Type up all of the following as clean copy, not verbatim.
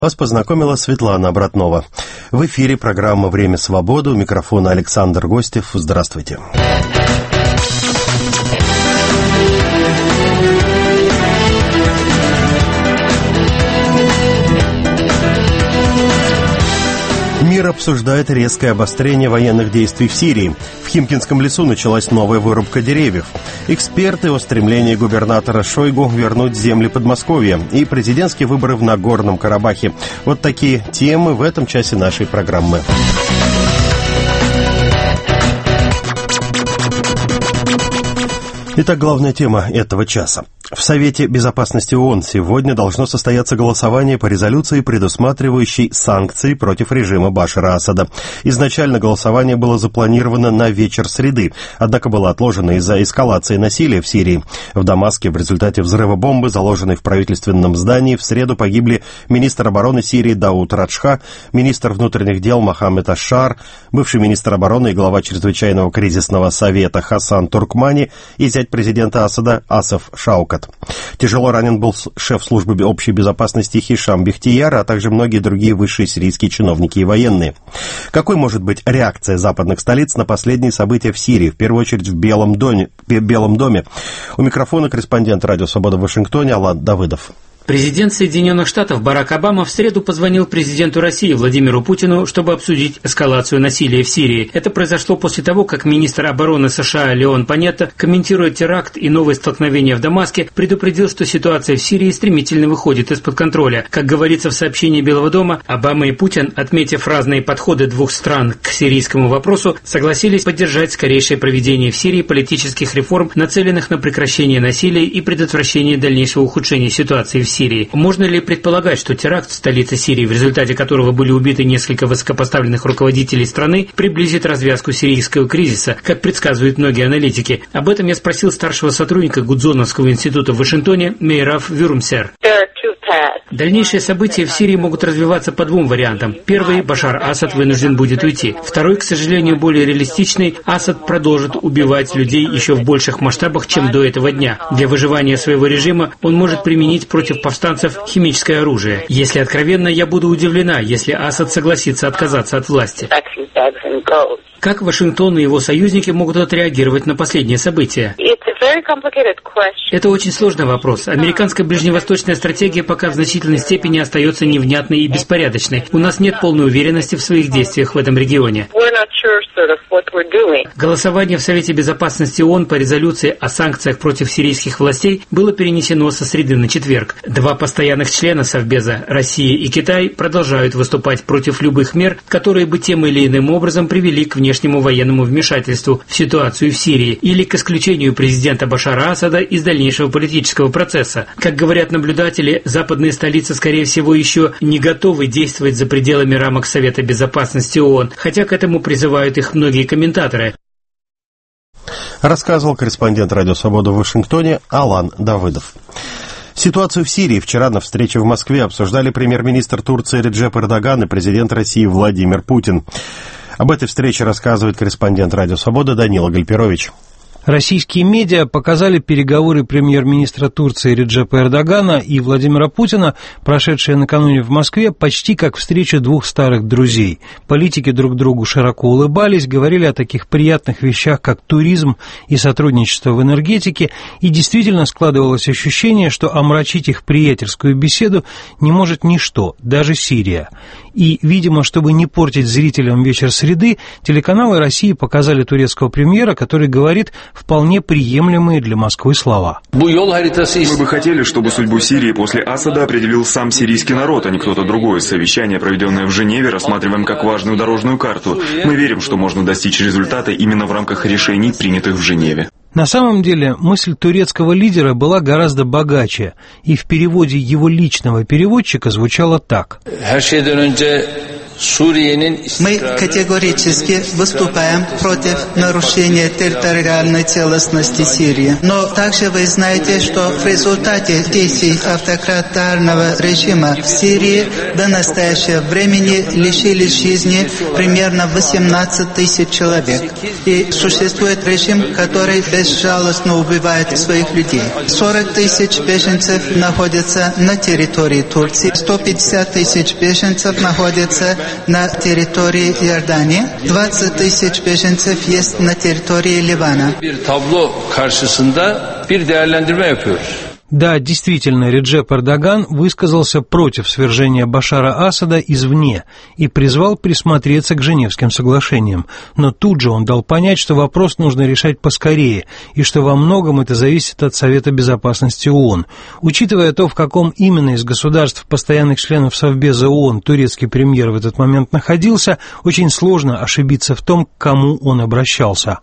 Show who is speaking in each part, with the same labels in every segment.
Speaker 1: Вас познакомила Светлана Обратнова. В эфире программа «Время свободы». У микрофона Александр Гостев. Здравствуйте. Мир обсуждает резкое обострение военных действий в Сирии. В Химкинском лесу началась новая вырубка деревьев. Эксперты о стремлении губернатора Шойгу вернуть земли Подмосковья и президентские выборы в Нагорном Карабахе. Вот такие темы в этом часе нашей программы. Итак, главная тема этого часа. В Совете Безопасности ООН сегодня должно состояться голосование по резолюции, предусматривающей санкции против режима Башара Асада. Изначально голосование было запланировано на вечер среды, однако было отложено из-за эскалации насилия в Сирии. В Дамаске в результате взрыва бомбы, заложенной в правительственном здании, в среду погибли министр обороны Сирии Дауд Раджха, министр внутренних дел Мохаммед Аш-Шаар, бывший министр обороны и глава чрезвычайного кризисного совета Хасан Туркмани и зять президента Асада Асаф Шаукат. Тяжело ранен был шеф службы общей безопасности Хишам Бехтияр, а также многие другие высшие сирийские чиновники и военные. Какой может быть реакция западных столиц на последние события в Сирии, в первую очередь в Белом доме? У микрофона корреспондент «Радио Свобода» в Вашингтоне Алан Давыдов.
Speaker 2: Президент Соединенных Штатов Барак Обама в среду позвонил президенту России Владимиру Путину, чтобы обсудить эскалацию насилия в Сирии. Это произошло после того, как министр обороны США Леон Панетта, комментируя теракт и новые столкновения в Дамаске, предупредил, что ситуация в Сирии стремительно выходит из-под контроля. Как говорится в сообщении Белого дома, Обама и Путин, отметив разные подходы двух стран к сирийскому вопросу, согласились поддержать скорейшее проведение в Сирии политических реформ, нацеленных на прекращение насилия и предотвращение дальнейшего ухудшения ситуации в Сирии. Можно ли предполагать, что теракт в столице Сирии, в результате которого были убиты несколько высокопоставленных руководителей страны, приблизит развязку сирийского кризиса, как предсказывают многие аналитики? Об этом я спросил старшего сотрудника Гудзоновского института в Вашингтоне Мейраф Вюрмсер. Дальнейшие события в Сирии могут развиваться по двум вариантам. Первый – Башар Асад вынужден будет уйти. Второй, к сожалению, более реалистичный – Асад продолжит убивать людей еще в больших масштабах, чем до этого дня. Для выживания своего режима он может применить против повстанцев химическое оружие. Если откровенно, я буду удивлена, если Асад согласится отказаться от власти. Как Вашингтон и его союзники могут отреагировать на последние события? Это очень сложный вопрос. Американская ближневосточная стратегия пока в значительной степени остается невнятной и беспорядочной. У нас нет полной уверенности в своих действиях в этом регионе. Голосование в Совете Безопасности ООН по резолюции о санкциях против сирийских властей было перенесено со среды на четверг. Два постоянных члена Совбеза, Россия и Китай, продолжают выступать против любых мер, которые бы тем или иным образом привели к внешнему военному вмешательству в ситуацию в Сирии или к исключению президента Башара Асада из дальнейшего политического процесса. Как говорят наблюдатели, западные столицы, скорее всего, еще не готовы действовать за пределами рамок Совета Безопасности ООН, хотя к этому призывают их многие комментаторы.
Speaker 1: Рассказывал корреспондент «Радио Свобода» в Вашингтоне Алан Давыдов. Ситуацию в Сирии вчера на встрече в Москве обсуждали премьер-министр Турции Реджеп Эрдоган и президент России Владимир Путин. Об этой встрече рассказывает корреспондент «Радио Свобода» Данила Гальперович.
Speaker 3: Российские медиа показали переговоры премьер-министра Турции Реджепа Эрдогана и Владимира Путина, прошедшие накануне в Москве, почти как встреча двух старых друзей. Политики друг другу широко улыбались, говорили о таких приятных вещах, как туризм и сотрудничество в энергетике, и действительно складывалось ощущение, что омрачить их приятельскую беседу не может ничто, даже Сирия. И, видимо, чтобы не портить зрителям вечер среды, телеканалы России показали турецкого премьера, который говорит вполне приемлемые для Москвы слова.
Speaker 4: Мы бы хотели, чтобы судьбу Сирии после Асада определил сам сирийский народ, а не кто-то другой. Совещание, проведенное в Женеве, рассматриваем как важную дорожную карту. Мы верим, что можно достичь результата именно в рамках решений, принятых в Женеве.
Speaker 3: На самом деле мысль турецкого лидера была гораздо богаче, и в переводе его личного переводчика звучало так.
Speaker 5: Мы категорически выступаем против нарушения территориальной целостности Сирии. Но также вы знаете, что в результате действий автократарного режима в Сирии до настоящего времени лишились жизни примерно 18 тысяч человек. И существует режим, который безжалостно убивает своих людей. 40 тысяч беженцев находятся на территории Турции, 150 тысяч беженцев находятся на территории Иордании, 20 тысяч беженцев есть на территории Ливана.
Speaker 3: Да, действительно, Реджеп Эрдоган высказался против свержения Башара Асада извне и призвал присмотреться к Женевским соглашениям. Но тут же он дал понять, что вопрос нужно решать поскорее, и что во многом это зависит от Совета Безопасности ООН. Учитывая то, в каком именно из государств постоянных членов Совбеза ООН турецкий премьер в этот момент находился, очень сложно ошибиться в том, к кому он обращался.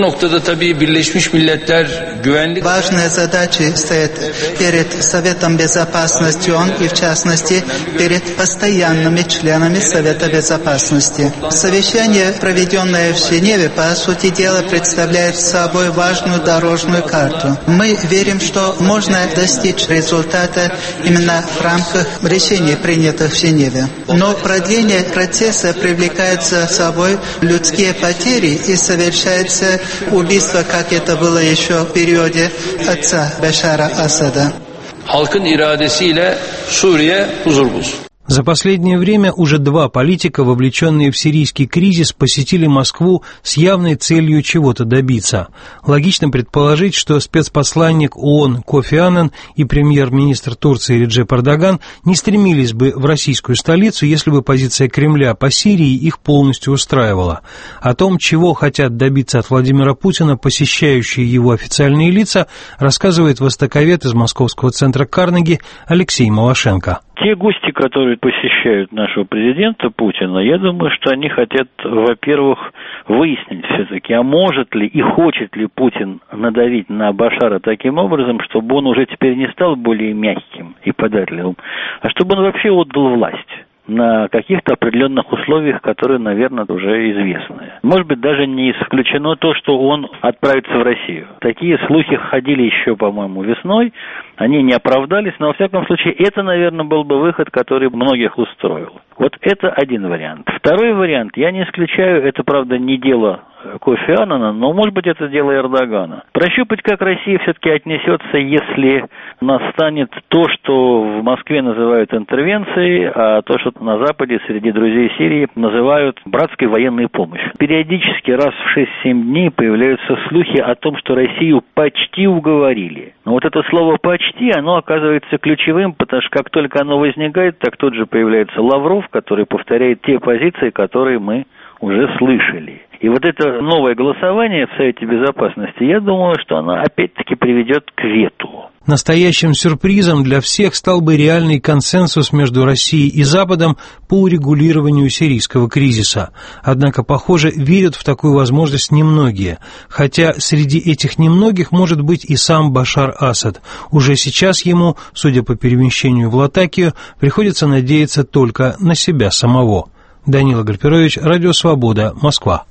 Speaker 5: Важная задача стоит перед Советом Безопасности ООН и, в частности, перед постоянными членами Совета Безопасности. Совещание, проведенное в Женеве, по сути дела, представляет собой важную дорожную карту. Мы верим, что можно достичь результата именно в рамках решений, принятых в Женеве. Но продление процесса привлекает за собой людские потери и совершается убийство, как это было еще в периоде отца Башара Асада.
Speaker 6: Halkın iradesiyle Suriye huzur bulsun.
Speaker 3: За последнее время уже два политика, вовлеченные в сирийский кризис, посетили Москву с явной целью чего-то добиться. Логично предположить, что спецпосланник ООН Кофи Аннан и премьер-министр Турции Реджеп Эрдоган не стремились бы в российскую столицу, если бы позиция Кремля по Сирии их полностью устраивала. О том, чего хотят добиться от Владимира Путина посещающие его официальные лица, рассказывает востоковед из Московского центра Карнеги Алексей Малашенко.
Speaker 7: Те гости, которые посещают нашего президента Путина, я думаю, что они хотят, во-первых, выяснить все-таки, а может ли и хочет ли Путин надавить на Башара таким образом, чтобы он уже теперь не стал более мягким и податливым, а чтобы он вообще отдал власть на каких-то определенных условиях, которые, наверное, уже известны. Может быть, даже не исключено то, что он отправится в Россию. Такие слухи ходили еще, по-моему, весной, они не оправдались, но, во всяком случае, это, наверное, был бы выход, который многих устроил. Вот это один вариант. Второй вариант, я не исключаю, это, правда, не дело Кофи Аннана, но, может быть, это дело Эрдогана. Прощупать, как Россия все-таки отнесется, если настанет то, что в Москве называют интервенцией, а то, что на Западе среди друзей Сирии называют братской военной помощью. Периодически раз в 6-7 дней появляются слухи о том, что Россию почти уговорили. Но вот это слово «почти», оно оказывается ключевым, потому что как только оно возникает, так тут же появляется Лавров, который повторяет те позиции, которые мы уже слышали. И вот это новое голосование в Совете Безопасности, я думаю, что оно опять-таки приведет к вету.
Speaker 3: Настоящим сюрпризом для всех стал бы реальный консенсус между Россией и Западом по урегулированию сирийского кризиса. Однако, похоже, верят в такую возможность немногие. Хотя среди этих немногих может быть и сам Башар Асад. Уже сейчас ему, судя по перемещению в Латакию, приходится надеяться только на себя самого. Данила Гарпирович, Радио Свобода, Москва.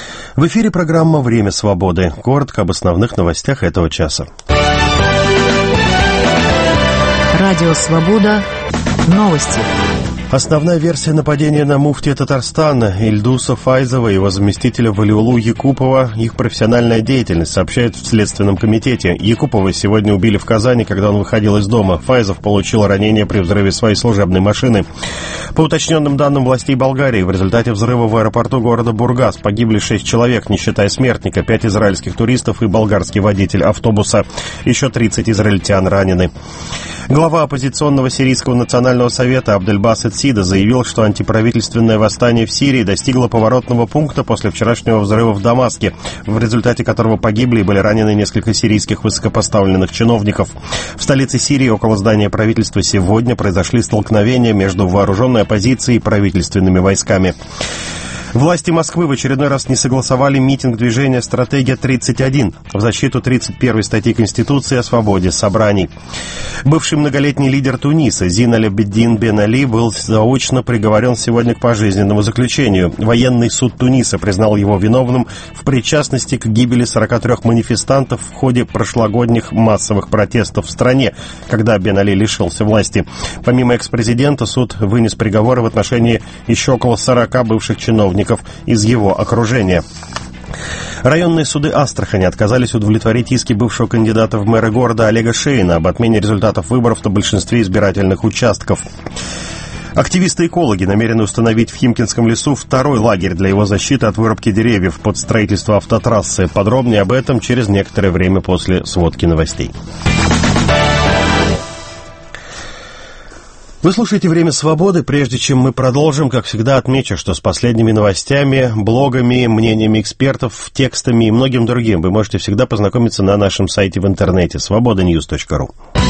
Speaker 1: В эфире программа «Время свободы». Коротко об основных новостях этого часа.
Speaker 8: Радио Свобода. Новости.
Speaker 1: Основная версия нападения на муфтия Татарстана Ильдуса Файзова и его заместителя Валиулу Якупова, их профессиональная деятельность, сообщают в Следственном комитете. Якупова сегодня убили в Казани, когда он выходил из дома. Файзов получил ранение при взрыве своей служебной машины. По уточненным данным властей Болгарии, в результате взрыва в аэропорту города Бургас погибли 6 человек, не считая смертника, 5 израильских туристов и болгарский водитель автобуса. Еще 30 израильтян ранены. Глава оппозиционного сирийского национального совета Абдельбасет Сида заявил, что антиправительственное восстание в Сирии достигло поворотного пункта после вчерашнего взрыва в Дамаске, в результате которого погибли и были ранены несколько сирийских высокопоставленных чиновников. В столице Сирии около здания правительства сегодня произошли столкновения между вооруженной оппозицией и правительственными войсками. Власти Москвы в очередной раз не согласовали митинг движения «Стратегия-31» в защиту 31-й статьи Конституции о свободе собраний. Бывший многолетний лидер Туниса Зин аль-Абидин Бен Али был заочно приговорен сегодня к пожизненному заключению. Военный суд Туниса признал его виновным в причастности к гибели 43 манифестантов в ходе прошлогодних массовых протестов в стране, когда Бен Али лишился власти. Помимо экс-президента, суд вынес приговоры в отношении еще около 40 бывших чиновников из его окружения. Районные суды Астрахани отказались удовлетворить иски бывшего кандидата в мэры города Олега Шейна об отмене результатов выборов на большинстве избирательных участков. Активисты-экологи намерены установить в Химкинском лесу второй лагерь для его защиты от вырубки деревьев под строительство автотрассы. Подробнее об этом через некоторое время после сводки новостей. Вы слушаете «Время свободы». Прежде чем мы продолжим, как всегда, отмечу, что с последними новостями, блогами, мнениями экспертов, текстами и многим другим вы можете всегда познакомиться на нашем сайте в интернете svobodanews.ru.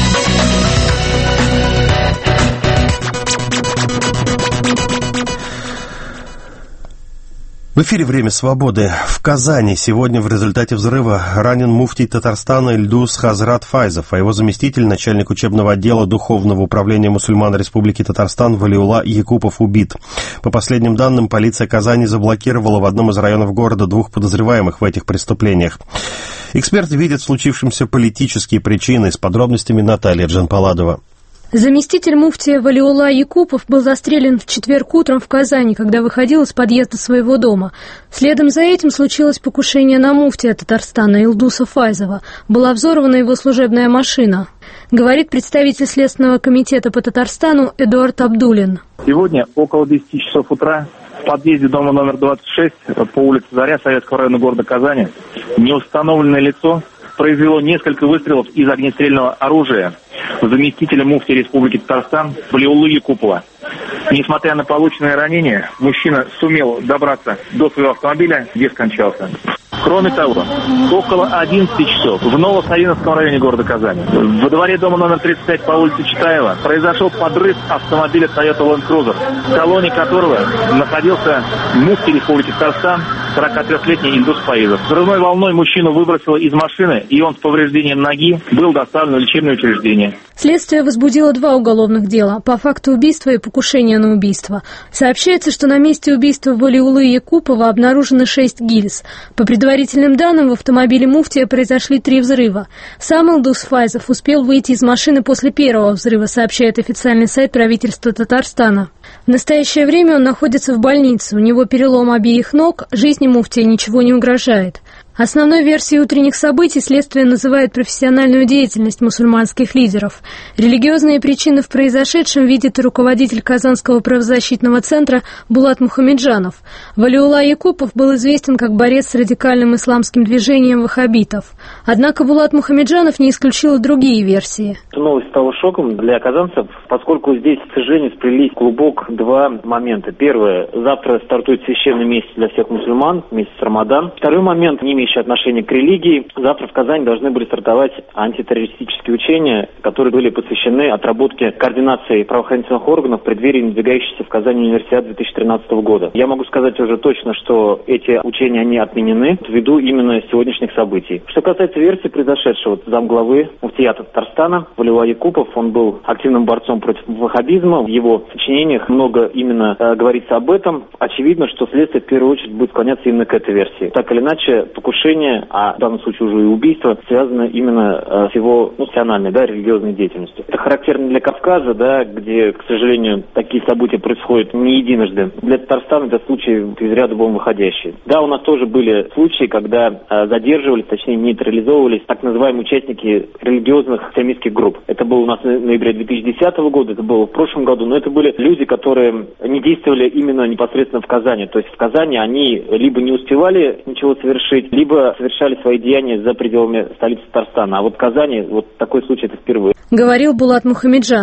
Speaker 1: В эфире «Время свободы». В Казани сегодня в результате взрыва ранен муфтий Татарстана Ильдус Хазрат Файзов, а его заместитель, начальник учебного отдела Духовного управления мусульман Республики Татарстан Валиулла Якупов убит. По последним данным, полиция Казани заблокировала в одном из районов города 2 подозреваемых в этих преступлениях. Эксперты видят в случившемся политические причины. С подробностями Наталья Джанпаладова.
Speaker 9: Заместитель муфтия Валиулла Якупов был застрелен в четверг утром в Казани, когда выходил из подъезда своего дома. Следом за этим случилось покушение на муфтия Татарстана Илдуса Файзова. Была взорвана его служебная машина, говорит представитель Следственного комитета по Татарстану Эдуард Абдулин.
Speaker 10: Сегодня около 10 часов утра в подъезде дома номер 26 по улице Заря Советского района города Казани неустановленное лицо произвело несколько выстрелов из огнестрельного оружия в заместителя муфтия Республики Татарстан Валиуллы Якупова. Несмотря на полученное ранение, мужчина сумел добраться до своего автомобиля, где скончался. Кроме того, около 11 часов в Новосавиновском районе города Казани, во дворе дома номер 35 по улице Читаева, произошел подрыв автомобиля Toyota Land Cruiser, в колонне которого находился муфтий Республики Татарстан, 43-летний Ильдус Файзов. Взрывной волной мужчину выбросило из машины, и он с повреждением ноги был доставлен в лечебное учреждение.
Speaker 9: Следствие возбудило 2 уголовных дела по факту убийства и покушения на убийство. Сообщается, что на месте убийства Валиуллы Якупова обнаружено 6 гильз. По предварительным данным, в автомобиле муфтия произошли 3 взрыва. Сам Илдус Файзов успел выйти из машины после первого взрыва, сообщает официальный сайт правительства Татарстана. В настоящее время он находится в больнице, у него перелом обеих ног, жизни муфтия ничего не угрожает. Основной версией утренних событий следствие называет профессиональную деятельность мусульманских лидеров. Религиозные причины в произошедшем видит и руководитель Казанского правозащитного центра Булат Мухамеджанов. Валиулла Якупов был известен как борец с радикальным исламским движением ваххабитов. Однако Булат Мухамеджанов не исключил и другие версии.
Speaker 11: Новость стала шоком для казанцев, поскольку здесь, к сожалению, сплелись в клубок 2 момента. Первое. Завтра стартует священный месяц для всех мусульман, месяц Рамадан. Второй момент, не имеющий отношения к религии. Завтра в Казани должны были стартовать антитеррористические учения, которые были посвящены отработке координации правоохранительных органов в преддверии надвигающейся в Казани универсиады 2013 года. Я могу сказать уже точно, что эти учения, они отменены ввиду именно сегодняшних событий. Что касается версии произошедшего, замглавы муфтията Татарстана Валиулла Якупов, он был активным борцом против ваххабизма. В его сочинениях много именно говорится об этом. Очевидно, что следствие в первую очередь будет склоняться именно к этой версии. Так или иначе, покушение, а в данном случае уже и убийство, связано именно с его национальной, религиозной деятельностью. Это характерно для Кавказа, где, к сожалению, такие события происходят не единожды. Для Татарстана это случай из ряда вон выходящий. Да, у нас тоже были случаи, когда задерживались, точнее нейтрализовывались так называемые участники религиозных экстремистских групп. Это было у нас в ноябре 2010 года, это было в прошлом году, но это были люди, которые не действовали именно непосредственно в Казани. То есть в Казани они либо не успевали ничего совершить, либо совершали свои деяния за пределами столицы Татарстана. А вот в Казани вот такой случай это впервые.
Speaker 9: Говорил Булат Мухамеджанов.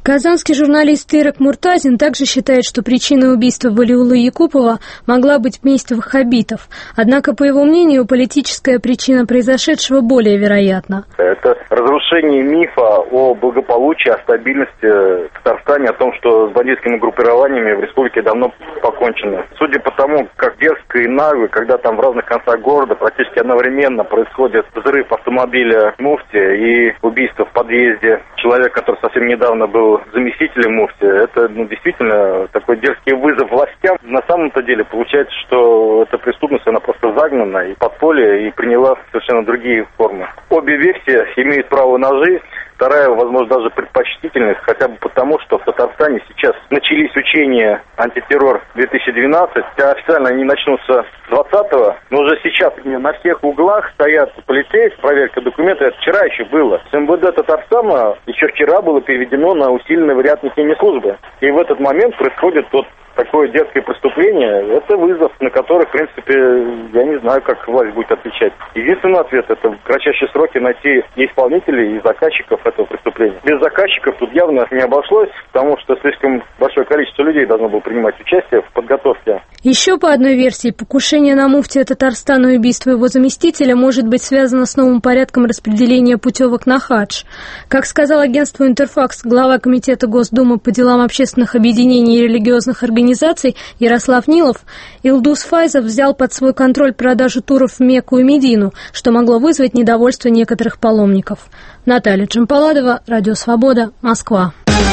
Speaker 9: Казанский журналист Ирак Муртазин также считает, что причиной убийства Валиуллы Якупова могла быть месть ваххабитов. Однако, по его мнению, политическая причина произошедшего более вероятна.
Speaker 12: Это разрушение мифа о благополучии, о стабильности в Татарстане, о том, что с бандитскими группированиями в республике давно покончено. Судя по тому, как дерзко и нагло, когда там в разных концах города практически одновременно происходит взрыв автомобиля муфти и убийство в подъезде человека, который совсем недавно был заместителем муфти, это действительно такой дерзкий вызов властям. На самом-то деле получается, что эта преступность, она просто загнана и подполье, и приняла совершенно другие формы. Обе версии имеют право на жизнь. Вторая, возможно, даже предпочтительность, хотя бы потому, что в Татарстане сейчас начались учения антитеррор-2012, официально они начнутся 20-го, но уже сейчас на всех углах стоят полицейские, проверка документов, это вчера еще было. С МВД Татарстана еще вчера было переведено на усиленный вариант несения службы. И в этот момент происходит такое детское преступление, это вызов, на который, в принципе, я не знаю, как власть будет отвечать. Единственный ответ – это в кратчайшие сроки найти и исполнителей, и заказчиков этого преступления. Без заказчиков тут явно не обошлось, потому что слишком большое количество людей должно было принимать участие в подготовке.
Speaker 9: Еще по одной версии, покушение на муфтия Татарстана и убийство его заместителя может быть связано с новым порядком распределения путевок на хадж. Как сказал агентству «Интерфакс» глава Комитета Госдумы по делам общественных объединений и религиозных организаций Ярослав Нилов, Илдус Файзов взял под свой контроль продажу туров в Мекку и Медину, что могло вызвать недовольство некоторых паломников. Наталья Джампаладова, Радио Свобода, Москва.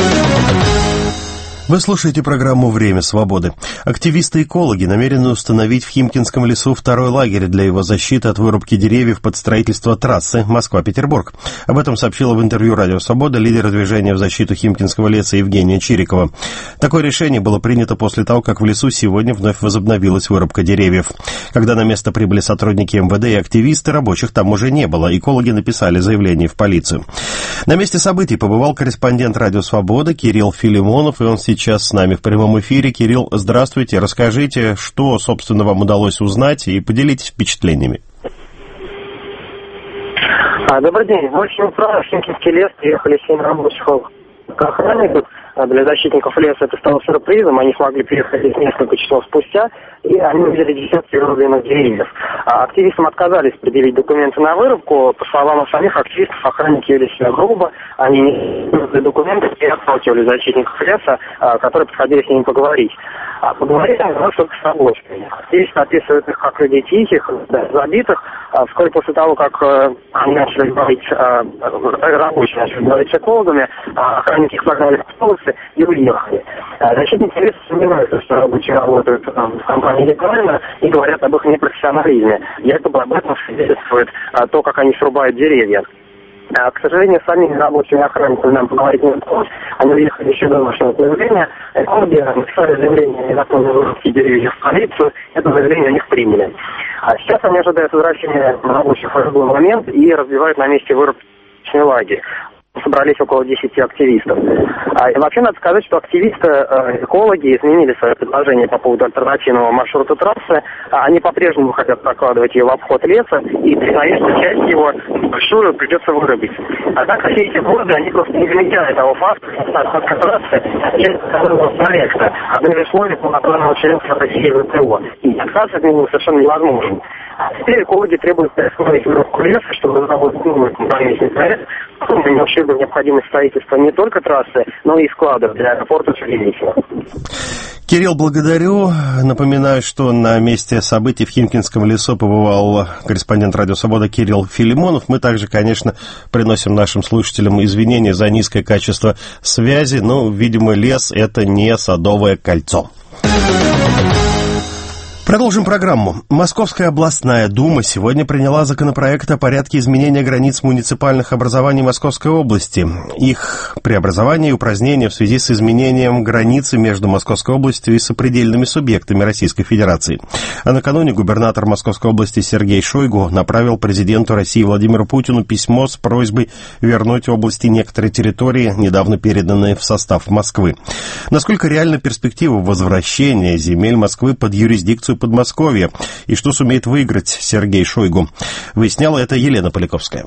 Speaker 1: Вы слушаете программу «Время свободы». Активисты-экологи намерены установить в Химкинском лесу второй лагерь для его защиты от вырубки деревьев под строительство трассы Москва-Петербург. Об этом сообщила в интервью «Радио Свобода» лидер движения в защиту Химкинского леса Евгения Чирикова. Такое решение было принято после того, как в лесу сегодня вновь возобновилась вырубка деревьев. Когда на место прибыли сотрудники МВД и активисты, рабочих там уже не было. Экологи написали заявление в полицию. На месте событий побывал корреспондент «Радио Свобода» Кирилл Филимонов, и он сейчас с нами в прямом эфире. Кирилл, здравствуйте. Расскажите, что, собственно, вам удалось узнать, и поделитесь впечатлениями.
Speaker 13: Добрый день. В 8 утра в Химкинский лес приехали 7 рабочих охранников. Для защитников леса это стало сюрпризом. Они смогли приехать здесь несколько часов спустя, и они увидели десятки вырубленных деревьев. Активистам отказались предъявить документы на вырубку. По словам самих активистов, охранники вели себя грубо. Они не документы и отталкивали защитников леса, которые подходили с ними поговорить. Поговорили они только с рабочими. Активисты описывают их как людей тихих, забитых. Вскоре после того, как они начали говорить, рабочие начали говорить с экологами, охранники их загнали в автобусы и уехали. Защитники леса сомневаются, что рабочие работают в компании легально и говорят об их непрофессионализме. Якобы об этом свидетельствует то, как они срубают деревья. К сожалению, с самими рабочими охранниками нам поговорить не удалось. Они уехали еще до нашего появления. Экологи написали заявление о незаконной вырубке деревьев в полицию. Это заявление у них приняли. Сейчас они ожидают возвращения рабочих в любой момент и разбивают на месте вырубочный лагерь. Собрались около 10 активистов. И вообще надо сказать, что активисты-экологи изменили свое предложение по поводу альтернативного маршрута трассы. Они по-прежнему хотят прокладывать ее в обход леса, и признают, что часть его большую придется вырубить. Однако все эти годы они просто не замечали того факта, что отходка трассы часть этого проекта. Одно из условий полноправного членства России в ВТО. И отказ от него совершенно невозможен. Теперь экологи требуют остановить вырубку леса, чтобы разработать новый компромиссный проект, который внесший бы необходимость строительства не только трассы, но и складов для аэропорта Шереметьево.
Speaker 1: Кирилл, благодарю. Напоминаю, что на месте событий в Химкинском лесу побывал корреспондент «Радио Свобода» Кирилл Филимонов. Мы также, конечно, приносим нашим слушателям извинения за низкое качество связи, но, видимо, лес – это не Садовое кольцо. Продолжим программу. Московская областная дума сегодня приняла законопроект о порядке изменения границ муниципальных образований Московской области. Их преобразование и упразднение в связи с изменением границы между Московской областью и сопредельными субъектами Российской Федерации. А накануне губернатор Московской области Сергей Шойгу направил президенту России Владимиру Путину письмо с просьбой вернуть области некоторые территории, недавно переданные в состав Москвы. Насколько реальна перспектива возвращения земель Москвы под юрисдикцию Подмосковья, и что сумеет выиграть Сергей Шойгу? Выясняла это Елена Поляковская.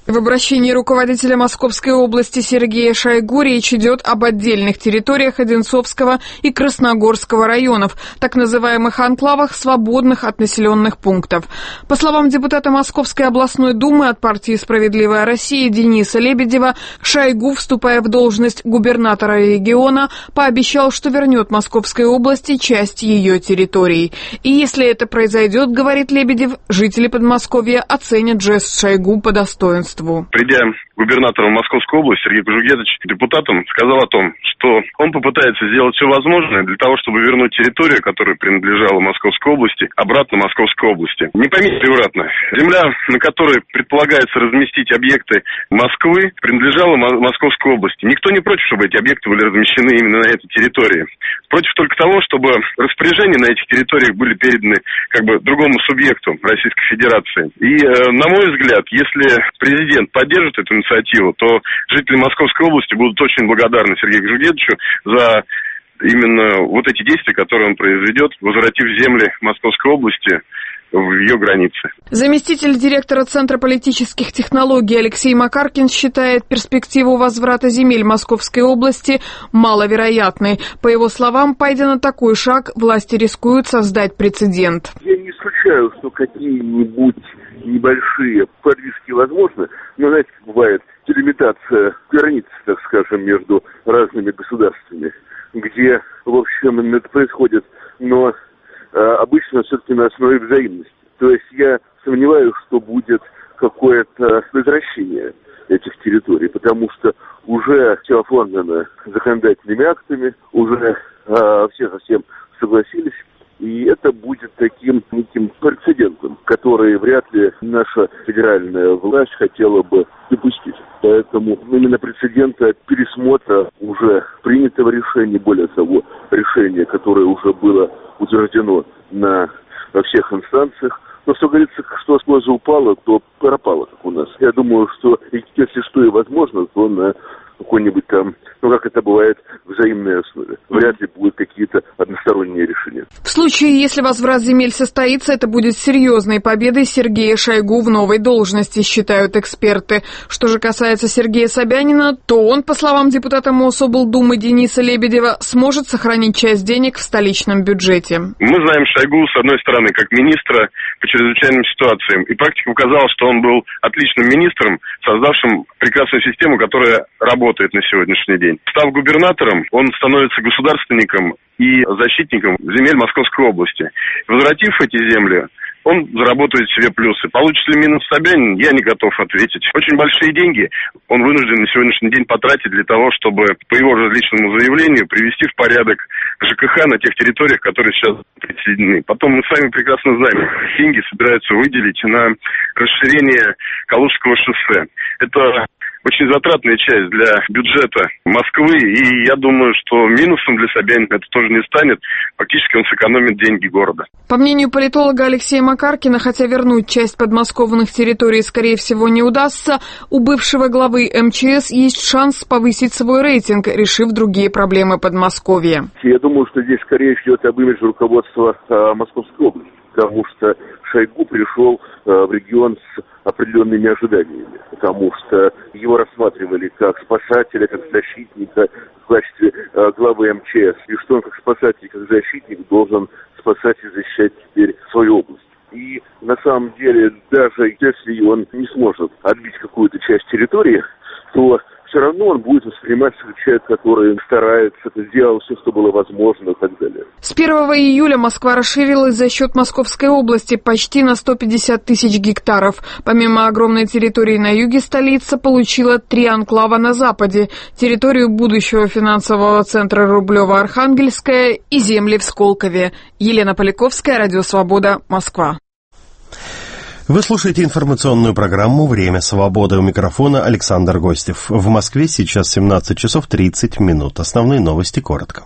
Speaker 14: В обращении руководителя Московской области Сергея Шойгу речь идет об отдельных территориях Одинцовского и Красногорского районов, так называемых анклавах, свободных от населенных пунктов. По словам депутата Московской областной думы от партии «Справедливая Россия» Дениса Лебедева, Шойгу, вступая в должность губернатора региона, пообещал, что вернет Московской области часть ее территорий. И если это произойдет, говорит Лебедев, жители Подмосковья оценят жест Шойгу по достоинству.
Speaker 15: Придя губернатором Московской области, Сергей Кожугетович, депутатам сказал о том, что он попытается сделать все возможное для того, чтобы вернуть территорию, которая принадлежала Московской области, обратно Московской области. Не поймите превратно. Земля, на которой предполагается разместить объекты Москвы, принадлежала Московской области. Никто не против, чтобы эти объекты были размещены именно на этой территории. Против только того, чтобы распоряжения на этих территориях были переданы другому субъекту Российской Федерации. И, на мой взгляд, если президент поддержит эту инициативу, то жители Московской области будут очень благодарны Сергею Кожугетовичу за именно вот эти действия, которые он произведет, возвратив земли Московской области в ее границы.
Speaker 14: Заместитель директора Центра политических технологий Алексей Макаркин считает перспективу возврата земель Московской области маловероятной. По его словам, пойдя на такой шаг, власти рискуют создать прецедент.
Speaker 16: Я не исключаю, что какие-нибудь небольшие подвижки возможны, но, знаете, как бывает делимитация границ, так скажем, между разными государствами, где, в общем, это происходит, но обычно все-таки на основе взаимности. То есть я сомневаюсь, что будет какое-то возвращение этих территорий, потому что уже все оформлено законодательными актами, уже все совсем согласились. И это будет таким неким прецедентом, который вряд ли наша федеральная власть хотела бы допустить. Поэтому именно прецедента пересмотра уже принятого решения, более того, решения, которое уже было утверждено во всех инстанциях. Но, что говорится, что с ножа упало, то пропало, как у нас. Я думаю, что если что и возможно, то на какой-нибудь там, как это бывает, взаимной основе. Вряд ли будут какие-то односторонние решения.
Speaker 14: В случае, если возврат земель состоится, это будет серьезной победой Сергея Шойгу в новой должности, считают эксперты. Что же касается Сергея Собянина, то он, по словам депутата Мособлдумы Дениса Лебедева, сможет сохранить часть денег в столичном бюджете.
Speaker 15: Мы знаем Шойгу, с одной стороны, как министра по чрезвычайным ситуациям. И практика показала, что он был отличным министром, создавшим прекрасную систему, которая работает на сегодняшний день. Став губернатором, он становится государственником и защитником земель Московской области. Возвратив эти земли, он заработает себе плюсы. Получит ли минус Собянин, я не готов ответить. Очень большие деньги он вынужден на сегодняшний день потратить для того, чтобы, по его же личному заявлению, привести в порядок ЖКХ на тех территориях, которые сейчас присоединены. Потом мы с вами прекрасно знаем, деньги собираются выделить на расширение Калужского шоссе. Это очень затратная часть для бюджета Москвы, и я думаю, что минусом для Собянина это тоже не станет. Фактически он сэкономит деньги города.
Speaker 14: По мнению политолога Алексея Макаркина, хотя вернуть часть подмосковных территорий, скорее всего, не удастся, у бывшего главы МЧС есть шанс повысить свой рейтинг, решив другие проблемы Подмосковья.
Speaker 16: Я думаю, что здесь скорее идет об имидже руководства Московской области, потому что Шойгу пришел в регион с определенными ожиданиями, потому что его рассматривали как спасателя, как защитника в качестве главы МЧС, и что он как спасатель, как защитник должен спасать и защищать теперь свою область. И на самом деле, даже если он не сможет отбить какую-то часть территории, то все равно он будет восприниматься как человек, который старается, сделал все, что было возможно и так далее.
Speaker 14: С 1 июля Москва расширилась за счет Московской области почти на 150 тысяч гектаров. Помимо огромной территории на юге, столица получила 3 анклава на западе, территорию будущего финансового центра Рублево-Архангельская и земли в Сколкове. Елена Поляковская, Радио Свобода, Москва.
Speaker 1: Вы слушаете информационную программу «Время свободы». У микрофона Александр Гостев. В Москве сейчас 17 часов 30 минут. Основные новости коротко.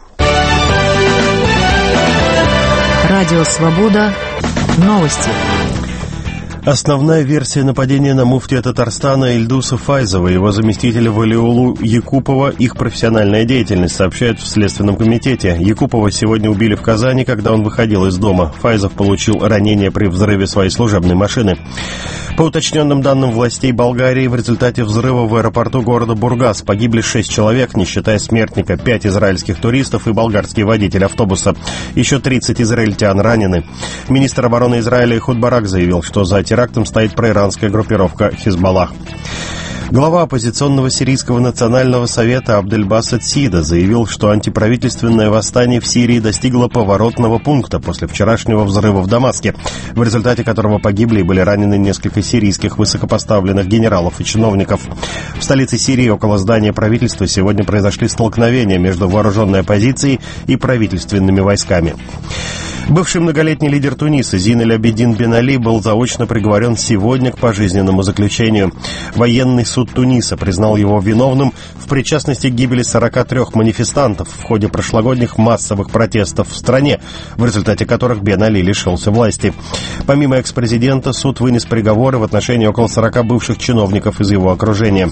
Speaker 8: Радио «Свобода». Новости.
Speaker 1: Основная версия нападения на муфтия Татарстана Ильдуса Файзова и его заместителя Валиулу Якупова – их профессиональная деятельность, сообщают в Следственном комитете. Якупова сегодня убили в Казани, когда он выходил из дома. Файзов получил ранение при взрыве своей служебной машины. По уточненным данным властей Болгарии, в результате взрыва в аэропорту города Бургас погибли 6 человек, не считая смертника, 5 израильских туристов и болгарский водитель автобуса. Еще 30 израильтян ранены. Министр обороны Израиля Эхуд Барак заявил, что за терактом стоит проиранская группировка Хизбаллах. Глава оппозиционного сирийского национального совета Абдельбасет Сида заявил, что антиправительственное восстание в Сирии достигло поворотного пункта после вчерашнего взрыва в Дамаске, в результате которого погибли и были ранены несколько сирийских высокопоставленных генералов и чиновников. В столице Сирии около здания правительства сегодня произошли столкновения между вооруженной оппозицией и правительственными войсками. Бывший многолетний лидер Туниса Зин эль-Абидин Бен Али был заочно приговорен сегодня к пожизненному заключению. Военный суд Туниса признал его виновным в причастности к гибели 43 манифестантов в ходе прошлогодних массовых протестов в стране, в результате которых Бен Али лишился власти. Помимо экс-президента, суд вынес приговоры в отношении около 40 бывших чиновников из его окружения.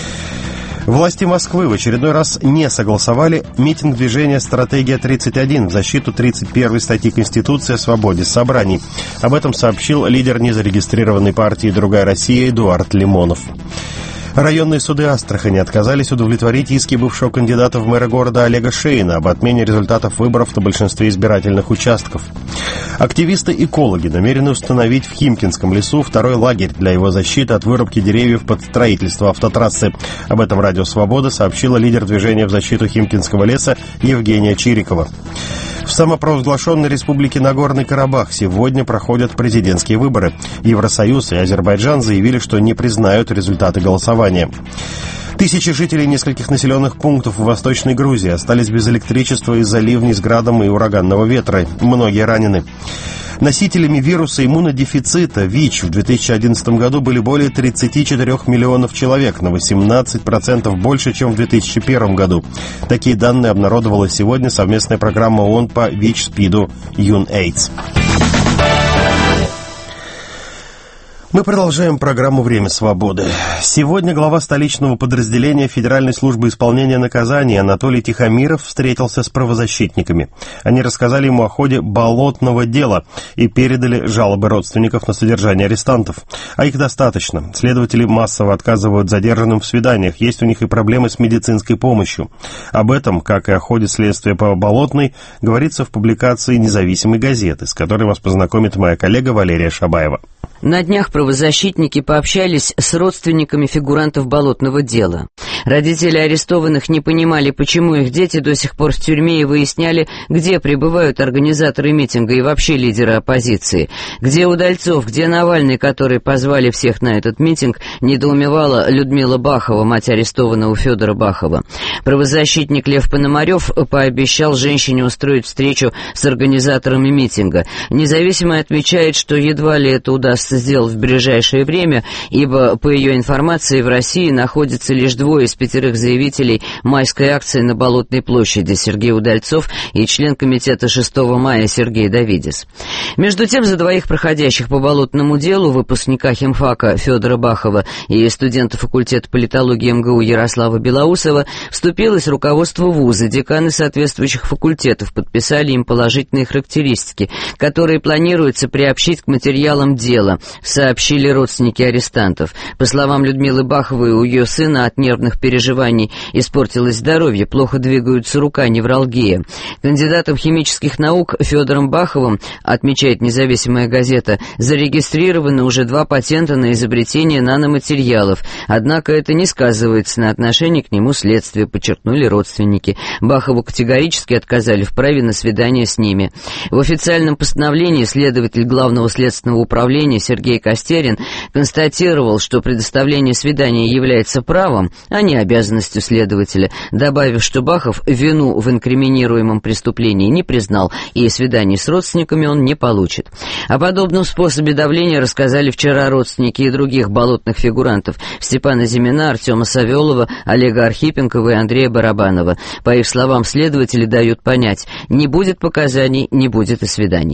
Speaker 1: Власти Москвы в очередной раз не согласовали митинг движения «Стратегия-31» в защиту 31 статьи Конституции о свободе собраний. Об этом сообщил лидер незарегистрированной партии «Другая Россия» Эдуард Лимонов. Районные суды Астрахани отказались удовлетворить иски бывшего кандидата в мэра города Олега Шейна об отмене результатов выборов на большинстве избирательных участков. Активисты-экологи намерены установить в Химкинском лесу второй лагерь для его защиты от вырубки деревьев под строительство автотрассы. Об этом Радио Свобода сообщила лидер движения в защиту Химкинского леса Евгения Чирикова. В самопровозглашенной республике Нагорный Карабах сегодня проходят президентские выборы. Евросоюз и Азербайджан заявили, что не признают результаты голосования. Тысячи жителей нескольких населенных пунктов в Восточной Грузии остались без электричества из-за ливней с градом и ураганного ветра. Многие ранены. Носителями вируса иммунодефицита ВИЧ в 2011 году были более 34 миллионов человек, на 18% больше, чем в 2001 году. Такие данные обнародовала сегодня совместная программа ООН по ВИЧ-СПИДу UNAIDS. Мы продолжаем программу «Время свободы». Сегодня глава столичного подразделения Федеральной службы исполнения наказаний Анатолий Тихомиров встретился с правозащитниками. Они рассказали ему о ходе болотного дела и передали жалобы родственников на содержание арестантов. А их достаточно. Следователи массово отказывают задержанным в свиданиях. Есть у них и проблемы с медицинской помощью. Об этом, как и о ходе следствия по Болотной, говорится в публикации «Независимой газеты», с которой вас познакомит моя коллега Валерия Шабаева.
Speaker 17: На днях правозащитники пообщались с родственниками фигурантов болотного дела. Родители арестованных не понимали, почему их дети до сих пор в тюрьме, и выясняли, где пребывают организаторы митинга и вообще лидеры оппозиции. Где Удальцов, где Навальный, которые позвали всех на этот митинг, недоумевала Людмила Бахова, мать арестованного Федора Бахова. Правозащитник Лев Пономарев пообещал женщине устроить встречу с организаторами митинга. Независимый отмечает, что едва ли это удастся сделать в ближайшее время, ибо, по ее информации, в России находится лишь 2 из 5 заявителей майской акции на Болотной площади: Сергей Удальцов и член комитета 6 мая Сергей Давидис. Между тем, за 2 проходящих по болотному делу, выпускника химфака Федора Бахова и студента факультета политологии МГУ Ярослава Белоусова, вступилось руководство вуза. Деканы соответствующих факультетов подписали им положительные характеристики, которые планируется приобщить к материалам дела, сообщили родственники арестантов. По словам Людмилы Баховой, у ее сына от нервных переживаний испортилось здоровье, плохо двигаются рука, невралгия. Кандидатом химических наук Федором Баховым, отмечает «Независимая газета», зарегистрированы уже 2 патента на изобретение наноматериалов, однако это не сказывается на отношении к нему следствия, подчеркнули родственники. Бахову категорически отказали в праве на свидание с ними. В официальном постановлении следователь Главного следственного управления Сергей Костерин констатировал, что предоставление свидания является правом, а не обязанностью следователя, добавив, что Бахов вину в инкриминируемом преступлении не признал, и свиданий с родственниками он не получит. О подобном способе давления рассказали вчера родственники и других болотных фигурантов: Степана Зимина, Артема Савелова, Олега Архипенкова и Андрея Барабанова. По их словам, следователи дают понять: не будет показаний, не будет и свиданий.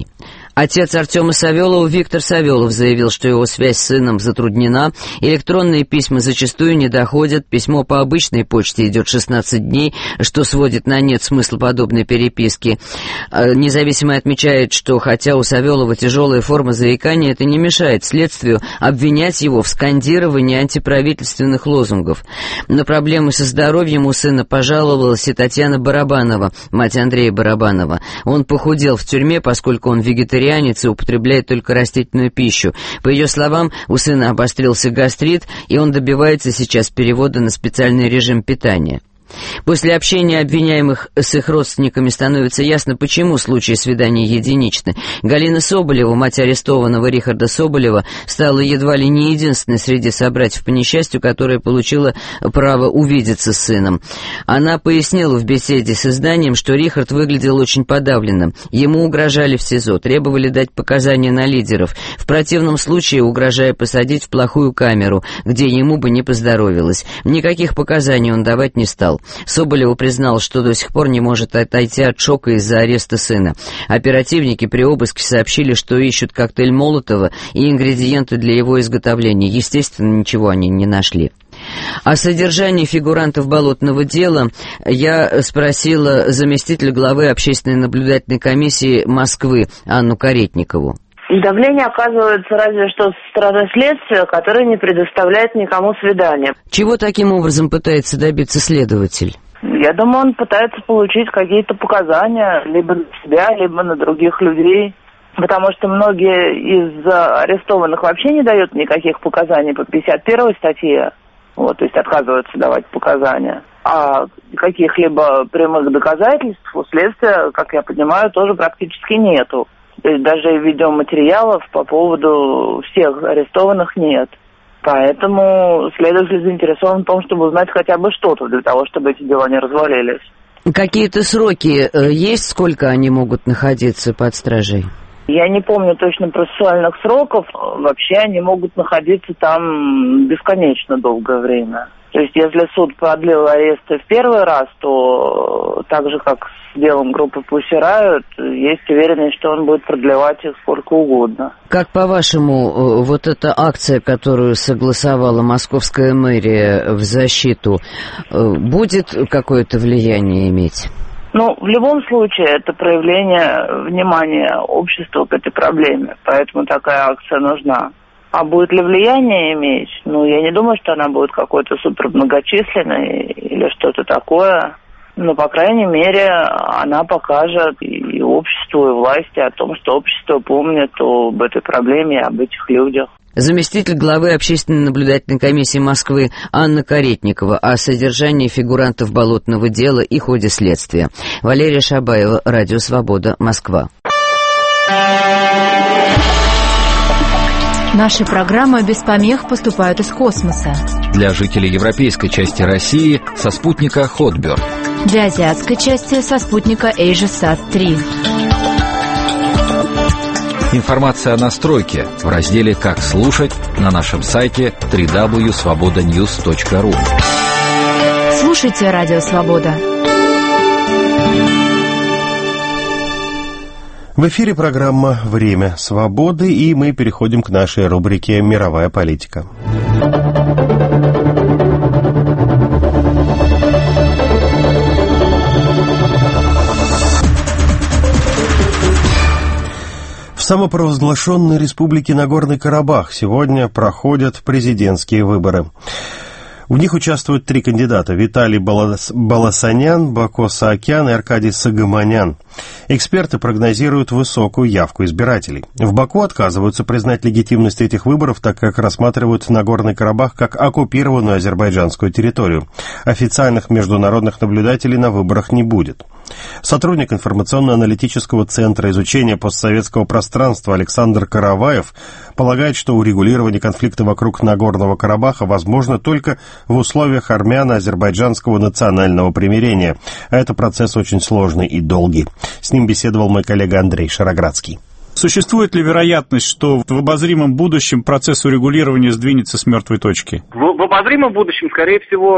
Speaker 17: Отец Артема Савелова Виктор Савелов заявил, что его связь с сыном затруднена, электронные письма зачастую не доходят, письмо по обычной почте идет 16 дней, что сводит на нет смысл подобной переписки. Независимый отмечает, что хотя у Савелова тяжелая форма заикания, это не мешает следствию обвинять его в скандировании антиправительственных лозунгов. На проблемы со здоровьем у сына пожаловалась и Татьяна Барабанова, мать Андрея Барабанова. Он похудел в тюрьме, поскольку он вегетарианец и употребляет только растительную пищу. По ее словам, у сына обострился гастрит, и он добивается сейчас перевода на специальный режим питания. После общения обвиняемых с их родственниками становится ясно, почему случаи свиданий единичны. Галина Соболева, мать арестованного Рихарда Соболева, стала едва ли не единственной среди собратьев по несчастью, которая получила право увидеться с сыном. Она пояснила в беседе с изданием, что Рихард выглядел очень подавленным. Ему угрожали в СИЗО, требовали дать показания на лидеров, в противном случае угрожая посадить в плохую камеру, где ему бы не поздоровилось. Никаких показаний он давать не стал. Соболева признал, что до сих пор не может отойти от шока из-за ареста сына. Оперативники при обыске сообщили, что ищут коктейль Молотова и ингредиенты для его изготовления. Естественно, ничего они не нашли. О содержании фигурантов болотного дела я спросила заместителя главы общественной наблюдательной комиссии Москвы Анну Каретникову.
Speaker 18: Давление оказывается разве что со стороны следствия, которое не предоставляет никому свидания.
Speaker 17: Чего таким образом пытается добиться следователь?
Speaker 18: Я думаю, он пытается получить какие-то показания либо на себя, либо на других людей. Потому что многие из арестованных вообще не дают никаких показаний по 51 статье. То есть отказываются давать показания. А каких-либо прямых доказательств у следствия, как я понимаю, тоже практически нету. То есть даже видеоматериалов по поводу всех арестованных нет. Поэтому следователь заинтересован в том, чтобы узнать хотя бы что-то для того, чтобы эти дела не развалились.
Speaker 17: Какие-то сроки есть, сколько они могут находиться под стражей?
Speaker 18: Я не помню точно процессуальных сроков. Вообще они могут находиться там бесконечно долгое время. То есть если суд продлил аресты в первый раз, то так же, как с делом группы Pussy Riot, есть уверенность, что он будет продлевать их сколько угодно.
Speaker 17: Как по-вашему, вот эта акция, которую согласовала московская мэрия в защиту, будет какое-то влияние иметь?
Speaker 18: В любом случае, это проявление внимания общества к этой проблеме, поэтому такая акция нужна. А будет ли влияние иметь? Я не думаю, что она будет какой-то супер многочисленной или что-то такое. Но, по крайней мере, она покажет и обществу, и власти о том, что общество помнит об этой проблеме, об этих людях.
Speaker 17: Заместитель главы общественной наблюдательной комиссии Москвы Анна Каретникова о содержании фигурантов болотного дела и ходе следствия. Валерия Шабаева, Радио Свобода, Москва.
Speaker 8: Наши программы без помех поступают из космоса.
Speaker 19: Для жителей европейской части России со спутника Хотберг.
Speaker 8: Для азиатской части со спутника AsiaSat-3.
Speaker 19: Информация о настройке в разделе «Как слушать» на нашем сайте www.svobodanews.ru.
Speaker 8: Слушайте Радио Свобода.
Speaker 1: В эфире программа «Время свободы», и мы переходим к нашей рубрике «Мировая политика». В самопровозглашенной республике Нагорный Карабах сегодня проходят президентские выборы. В них участвуют 3 кандидата – Виталий Баласанян, Бако Саакян и Аркадий Сагаманян. Эксперты прогнозируют высокую явку избирателей. В Баку отказываются признать легитимность этих выборов, так как рассматривают Нагорный Карабах как оккупированную азербайджанскую территорию. Официальных международных наблюдателей на выборах не будет. Сотрудник информационно-аналитического центра изучения постсоветского пространства Александр Караваев полагает, что урегулирование конфликта вокруг Нагорного Карабаха возможно только в условиях армяно-азербайджанского национального примирения, а это процесс очень сложный и долгий. С ним беседовал мой коллега Андрей Шароградский.
Speaker 20: Существует ли вероятность, что в обозримом будущем процесс урегулирования сдвинется с мертвой точки?
Speaker 21: В обозримом будущем, скорее всего,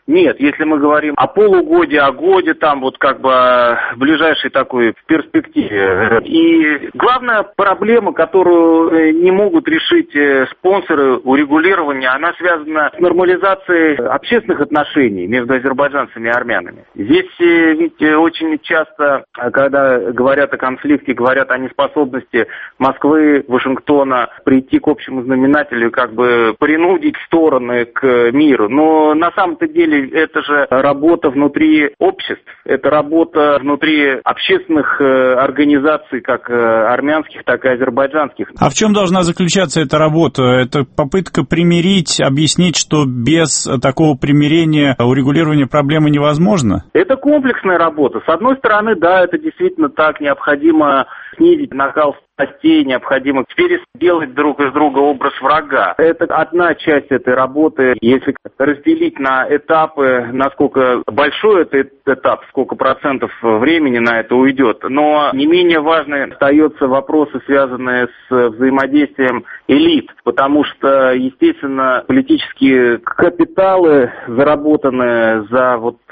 Speaker 21: нет. Если мы говорим о полугодии, о годе, там вот как бы в ближайшей такой перспективе. И главная проблема, которую не могут решить спонсоры урегулирования, она связана с нормализацией общественных отношений между азербайджанцами и армянами. Здесь ведь очень часто, когда говорят о конфликте, говорят о неспособности Москвы, Вашингтона прийти к общему знаменателю, как бы принудить стороны к миру. Но на самом-то деле это же работа внутри обществ, это работа внутри общественных организаций, как армянских, так и азербайджанских.
Speaker 20: А в чем должна заключаться эта работа? Это попытка примирить, объяснить, что без такого примирения урегулирование проблемы невозможно?
Speaker 21: Это комплексная работа. С одной стороны, да, это действительно так, необходимо снизить накал страстей, необходимо переделать друг из друга образ врага. Это одна часть этой работы. Если разделить на этапы, насколько большой этот этап, сколько процентов времени на это уйдет. Но не менее важны остаются вопросы, связанные с взаимодействием элит, потому что, естественно, политические капиталы, заработанные за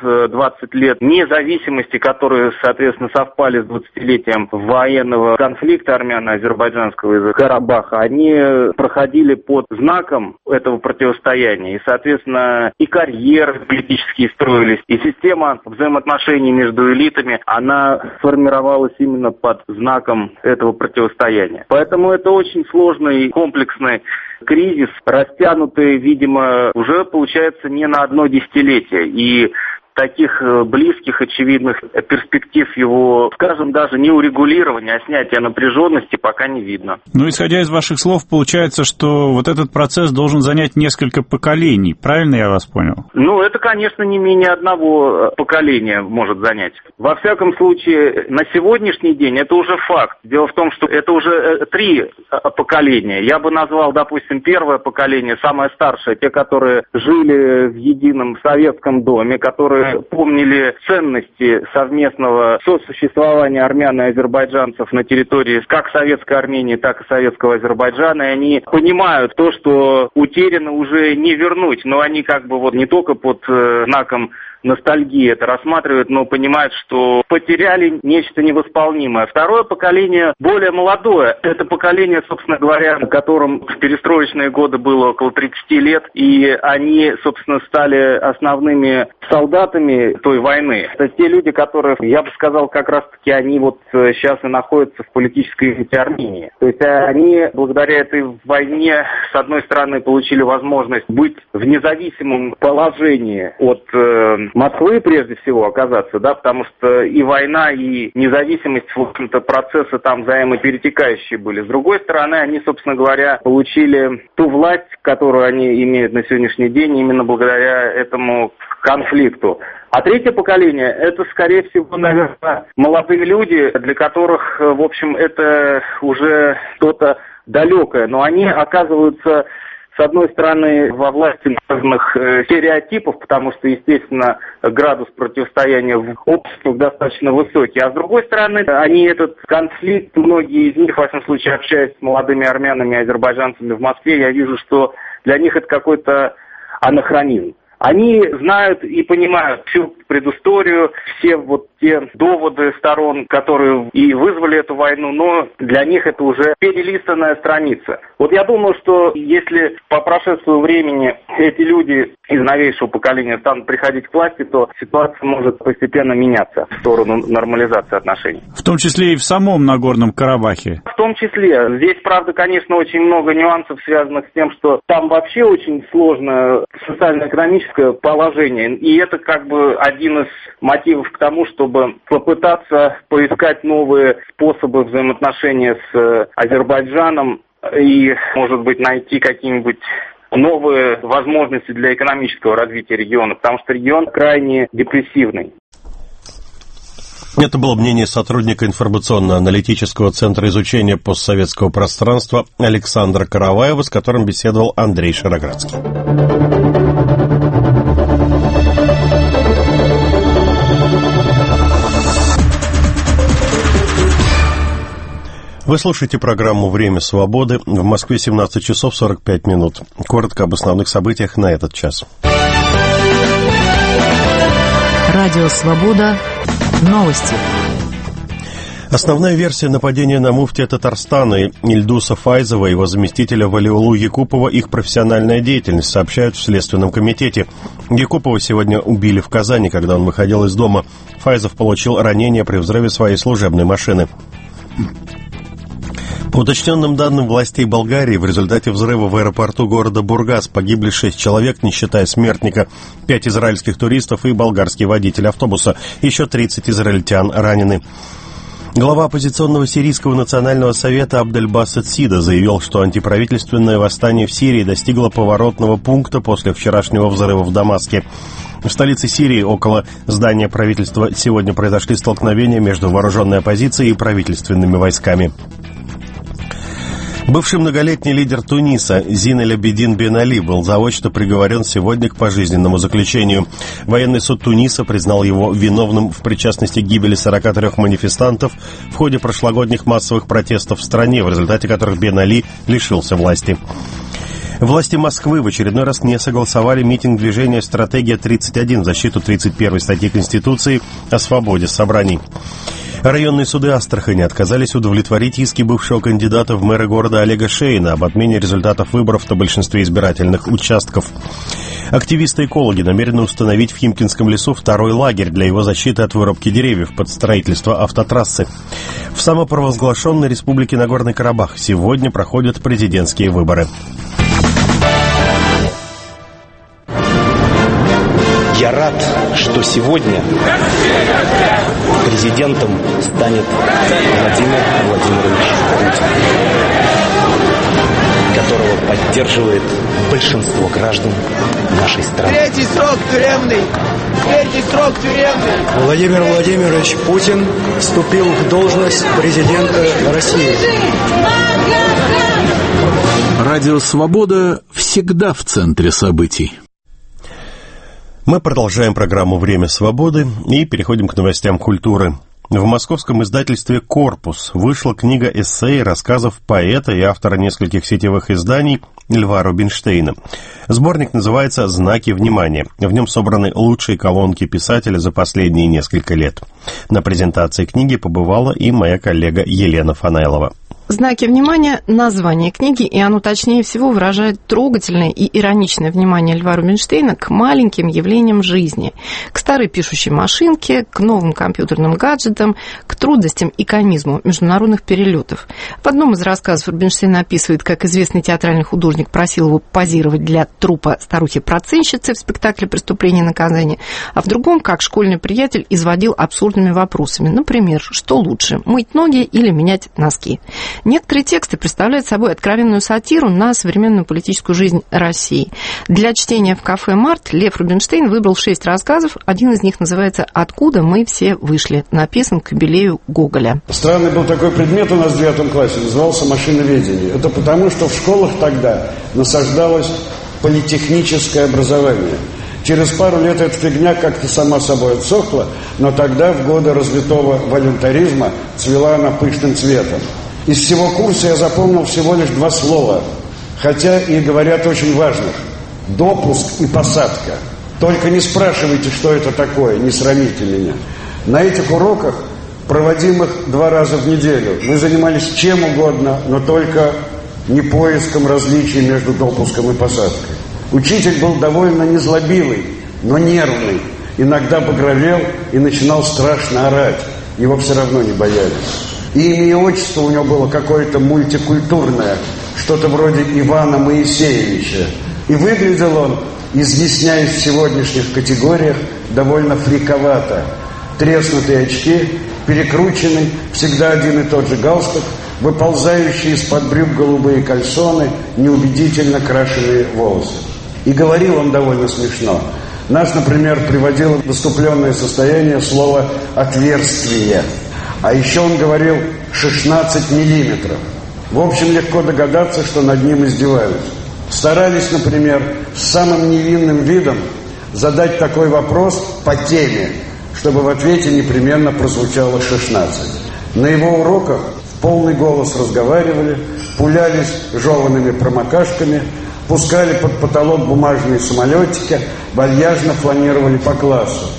Speaker 21: 20 лет независимости, которые, соответственно, совпали с 20-летием военного конфликта армяно-азербайджанского из Карабаха, они проходили под знаком этого противостояния. И, соответственно, и карьеры политические строились, и система взаимоотношений между элитами, она сформировалась именно под знаком этого противостояния. Поэтому это очень сложный, комплексный кризис, растянутый, видимо, уже, получается, не на одно десятилетие. И таких близких, очевидных перспектив его, скажем, даже не урегулирования, а снятия напряженности пока не видно.
Speaker 20: Ну, исходя из ваших слов, получается, что вот этот процесс должен занять несколько поколений. Правильно я вас понял?
Speaker 21: Ну, это, конечно, не менее одного поколения может занять. Во всяком случае, на сегодняшний день это уже факт. Дело в том, что это уже 3 поколения. Я бы назвал, допустим, первое поколение, самое старшее, те, которые жили в едином советском доме, которые помнили ценности совместного сосуществования армян и азербайджанцев на территории как Советской Армении, так и Советского Азербайджана, и они понимают то, что утеряно уже не вернуть, но они как бы не только под знаком ностальгии это рассматривают, но понимают, что потеряли нечто невосполнимое. Второе поколение более молодое. Это поколение, собственно говоря, которым в перестроечные годы было около 30 лет, и они, собственно, стали основными солдатами той войны. Это те люди, которые, я бы сказал, как раз-таки они сейчас и находятся в политической элите Армении. То есть они, благодаря этой войне, с одной стороны, получили возможность быть в независимом положении от Москвы, прежде всего, оказаться, да, потому что и война, и независимость, в общем-то, процессы там взаимоперетекающие были. С другой стороны, они, собственно говоря, получили ту власть, которую они имеют на сегодняшний день, именно благодаря этому конфликту. А третье поколение, это, скорее всего, наверное, молодые люди, для которых, в общем, это уже что-то далекое, но они оказываются, с одной стороны, во власти разных стереотипов, потому что, естественно, градус противостояния в обществах достаточно высокий, а с другой стороны, они этот конфликт, многие из них, в вашем случае, общаясь с молодыми армянами и азербайджанцами в Москве, я вижу, что для них это какой-то анахронизм. Они знают и понимают всю предысторию, все те доводы сторон, которые и вызвали эту войну, но для них это уже перелистанная страница. Я думаю, что если по прошествию времени эти люди из новейшего поколения станут приходить к власти, то ситуация может постепенно меняться в сторону нормализации отношений.
Speaker 20: В том числе и в самом Нагорном Карабахе?
Speaker 21: В том числе. Здесь, правда, конечно, очень много нюансов, связанных с тем, что там вообще очень сложное социально-экономическое положение. И это как бы один из мотивов к тому, чтобы попытаться поискать новые способы взаимоотношения с Азербайджаном и, может быть, найти какие-нибудь новые возможности для экономического развития региона, потому что регион крайне депрессивный.
Speaker 1: Это было мнение сотрудника информационно-аналитического центра изучения постсоветского пространства Александра Караваева, с которым беседовал Андрей Шароградский. Вы слушаете программу «Время свободы». В Москве 17 часов 45 минут. Коротко об основных событиях на этот час.
Speaker 8: Радио «Свобода». Новости.
Speaker 1: Основная версия нападения на муфтия Татарстана Ильдуса Файзова и его заместителя Валиулу Якупова — их профессиональная деятельность, сообщают в Следственном комитете. Якупова сегодня убили в Казани, когда он выходил из дома. Файзов получил ранение при взрыве своей служебной машины. По уточненным данным властей Болгарии, в результате взрыва в аэропорту города Бургас погибли 6 человек, не считая смертника, 5 израильских туристов и болгарский водитель автобуса. Еще 30 израильтян ранены. Глава оппозиционного сирийского национального совета Абдельбасет Сида заявил, что антиправительственное восстание в Сирии достигло поворотного пункта после вчерашнего взрыва в Дамаске. В столице Сирии, около здания правительства, сегодня произошли столкновения между вооруженной оппозицией и правительственными войсками. Бывший многолетний лидер Туниса Зин эль-Абидин Бен Али был заочно приговорен сегодня к пожизненному заключению. Военный суд Туниса признал его виновным в причастности к гибели 43 манифестантов в ходе прошлогодних массовых протестов в стране, в результате которых Бен Али лишился власти. Власти Москвы в очередной раз не согласовали митинг движения «Стратегия-31» в защиту 31 статьи Конституции о свободе собраний. Районные суды Астрахани отказались удовлетворить иски бывшего кандидата в мэры города Олега Шейна об отмене результатов выборов на большинстве избирательных участков. Активисты-экологи намерены установить в Химкинском лесу второй лагерь для его защиты от вырубки деревьев под строительство автотрассы. В самопровозглашенной республике Нагорный Карабах сегодня проходят президентские выборы.
Speaker 2: Я рад, что сегодня президентом станет Владимир Владимирович Путин, которого поддерживает большинство граждан нашей страны.
Speaker 22: Третий срок тюремный!
Speaker 23: Владимир Владимирович Путин вступил в должность президента России.
Speaker 19: Радио «Свобода» всегда в центре событий.
Speaker 1: Мы продолжаем программу «Время свободы» и переходим к новостям культуры. В московском издательстве «Корпус» вышла книга эссе и рассказов поэта и автора нескольких сетевых изданий Льва Рубинштейна. Сборник называется «Знаки внимания». В нем собраны лучшие колонки писателя за последние несколько лет. На презентации книги побывала и моя коллега Елена Фанайлова.
Speaker 24: «Знаки внимания» — название книги, и оно точнее всего выражает трогательное и ироничное внимание Льва Рубинштейна к маленьким явлениям жизни, к старой пишущей машинке, к новым компьютерным гаджетам, к трудностям и комизму международных перелетов. В одном из рассказов Рубинштейн описывает, как известный театральный художник просил его позировать для труппа старухи-проценщицы в спектакле «Преступление и наказание», а в другом, как школьный приятель изводил абсурдными вопросами. Например, что лучше, мыть ноги или менять носки? Некоторые тексты представляют собой откровенную сатиру на современную политическую жизнь России. Для чтения в кафе «Март» Лев Рубинштейн выбрал 6 рассказов. Один из них называется «Откуда мы все вышли», написан к юбилею Гоголя.
Speaker 25: Странный был такой предмет у нас в 9 классе, назывался машиноведение. Это потому, что в школах тогда насаждалось политехническое образование. Через пару лет эта фигня как-то сама собой отсохла, но тогда, в годы развитого волюнтаризма, цвела она пышным цветом. Из всего курса я запомнил всего лишь 2 слова, хотя и говорят очень важных. Допуск и посадка. Только не спрашивайте, что это такое, не срамите меня. На этих уроках, проводимых 2 раза в неделю, мы занимались чем угодно, но только не поиском различий между допуском и посадкой. Учитель был довольно незлобивый, но нервный. Иногда багровел и начинал страшно орать. Его все равно не боялись. И имя и отчество у него было какое-то мультикультурное, что-то вроде Ивана Моисеевича. И выглядел он, изъясняясь в сегодняшних категориях, довольно фриковато. Треснутые очки, перекрученный, всегда один и тот же галстук, выползающие из-под брюк голубые кальсоны, неубедительно крашеные волосы. И говорил он довольно смешно. Нас, например, приводило в выступленное состояние слово «отверстие». А еще он говорил 16 миллиметров. В общем, легко догадаться, что над ним издеваются. Старались, например, с самым невинным видом задать такой вопрос по теме, чтобы в ответе непременно прозвучало 16. На его уроках в полный голос разговаривали, пулялись жеванными промокашками, пускали под потолок бумажные самолетики, вальяжно фланировали по классу.